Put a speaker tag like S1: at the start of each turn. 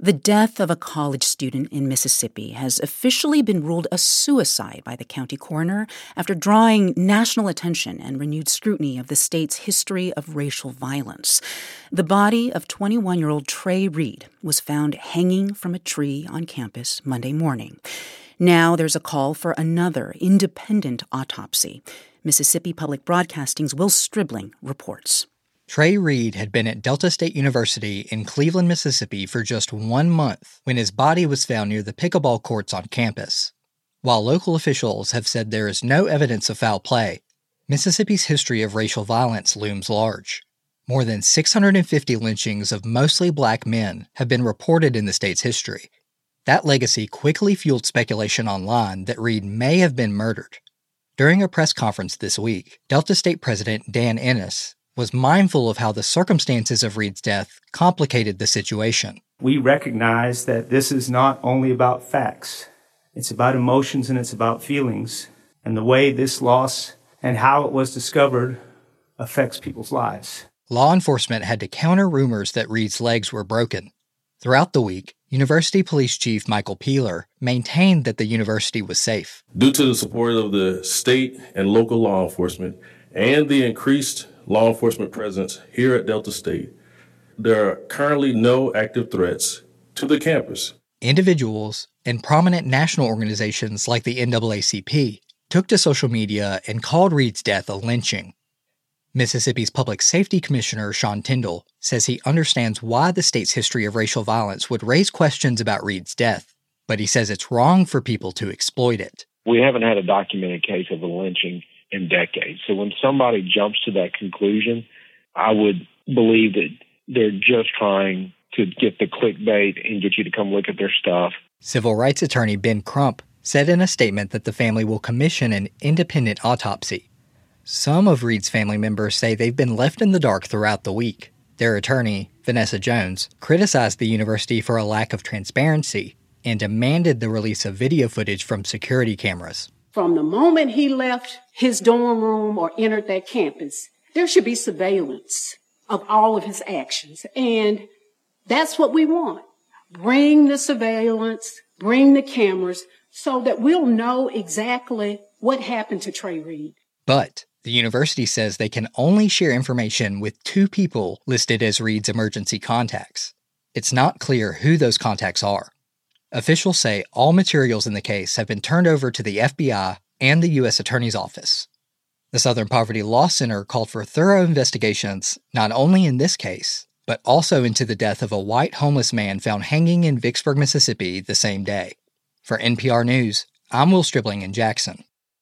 S1: The death of a college student in Mississippi has officially been ruled a suicide by the county coroner after drawing national attention and renewed scrutiny of the state's history of racial violence. The body of 21-year-old Trey Reed was found hanging from a tree on campus Monday morning. Now there's a call for another independent autopsy. Mississippi Public Broadcasting's Will Stribling reports.
S2: Trey Reed had been at Delta State University in Cleveland, Mississippi for just 1 month when his body was found near the pickleball courts on campus. While local officials have said there is no evidence of foul play, Mississippi's history of racial violence looms large. More than 650 lynchings of mostly black men have been reported in the state's history. That legacy quickly fueled speculation online that Reed may have been murdered. During a press conference this week, Delta State President Dan Ennis was mindful of how the circumstances of Reed's death complicated the situation.
S3: We recognize that this is not only about facts. It's about emotions and it's about feelings. And the way this loss and how it was discovered affects people's lives.
S2: Law enforcement had to counter rumors that Reed's legs were broken. Throughout the week, University Police Chief Michael Peeler maintained that the university was safe.
S4: Due to the support of the state and local law enforcement and the increased law enforcement presence here at Delta State, there are currently no active threats to the campus.
S2: Individuals and prominent national organizations like the NAACP took to social media and called Reed's death a lynching. Mississippi's Public Safety Commissioner Sean Tindall says he understands why the state's history of racial violence would raise questions about Reed's death, but he says it's wrong for people to exploit it.
S5: We haven't had a documented case of a lynching in decades. So when somebody jumps to that conclusion, I would believe that they're just trying to get the clickbait and get you to come look at their stuff.
S2: Civil rights attorney Ben Crump said in a statement that the family will commission an independent autopsy. Some of Reed's family members say they've been left in the dark throughout the week. Their attorney, Vanessa Jones, criticized the university for a lack of transparency and demanded the release of video footage from security cameras.
S6: From the moment he left his dorm room or entered that campus, there should be surveillance of all of his actions. And that's what we want. Bring the surveillance, bring the cameras so that we'll know exactly what happened to Trey Reed.
S2: But the university says they can only share information with 2 people listed as Reed's emergency contacts. It's not clear who those contacts are. Officials say all materials in the case have been turned over to the FBI and the U.S. Attorney's Office. The Southern Poverty Law Center called for thorough investigations not only in this case, but also into the death of a white homeless man found hanging in Vicksburg, Mississippi the same day. For NPR News, I'm Will Stribling in Jackson.